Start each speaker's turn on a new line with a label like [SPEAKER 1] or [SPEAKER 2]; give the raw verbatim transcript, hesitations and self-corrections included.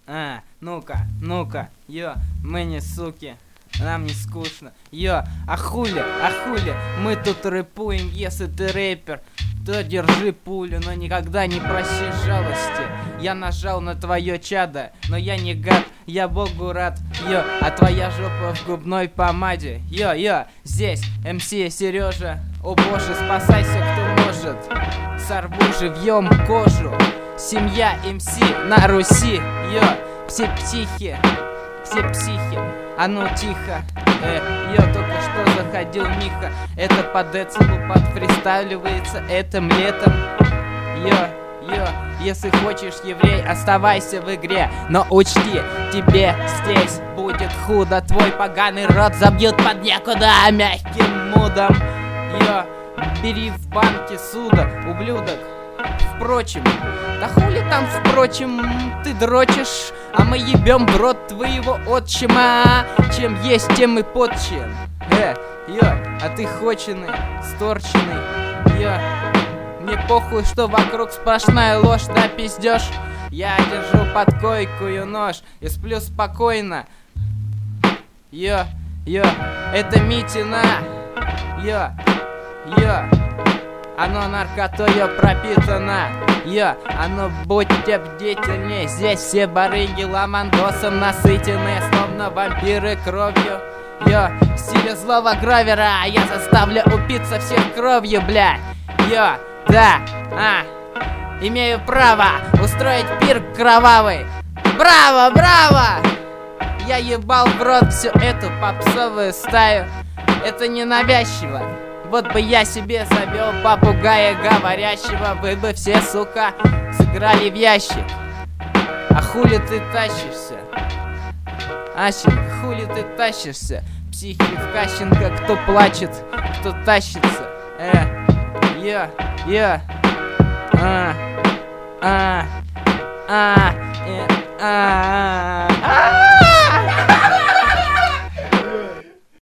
[SPEAKER 1] А, ну-ка, ну-ка, йо, мы не суки, нам не скучно. Йо, а хули, а хули, мы тут рэпуем, если ты рэпер, то держи пулю, но никогда не проси жалости. Я нажал на твое чадо, но я не гад, я богу рад. Йо, а твоя жопа в губной помаде. Йо, йо, здесь эм си Сережа. О боже, спасайся, кто может. Сорву живьем кожу. Семья эм си на Руси. Йо, все психи, все психи. А ну тихо. Э, йо, только что заходил Миха. Это по децелу подфристайливается этим летом. Йо, йо, если хочешь, еврей, оставайся в игре. Но учти, тебе здесь будет худо. Твой поганый рот забьют под некуда мягким мудом. Йо, бери в банке суда, ублюдок. Впрочем, да хули там впрочем, ты дрочишь, а мы ебем в рот твоего отчима. Чем есть, тем и подчим. Э, йо, а ты хоченый, сторченный. Йо, мне похуй, что вокруг сплошная ложь, да пиздёшь. Я держу под койкую нож и сплю спокойно. Йо, йо, это Митина. Йо, йо, оно наркотою пропитано. Йо, оно будьте бдительней. Здесь все барыги ламандосом насытенные, словно вампиры кровью. Йо, в стиле злого гровера я заставлю упиться всех кровью, бля. Йо, да, а, имею право устроить пир кровавый. Браво, браво! Я ебал в рот всю эту попсовую стаю. Это ненавязчиво. Вот бы я себе завел попугая говорящего, вы бы все, сука, сыграли в ящик. А хули ты тащишься? Ащенко, хули ты тащишься? Психи в Кащенко, кто плачет, кто тащится. Э, йо, йо, а, а, а, э, а, а.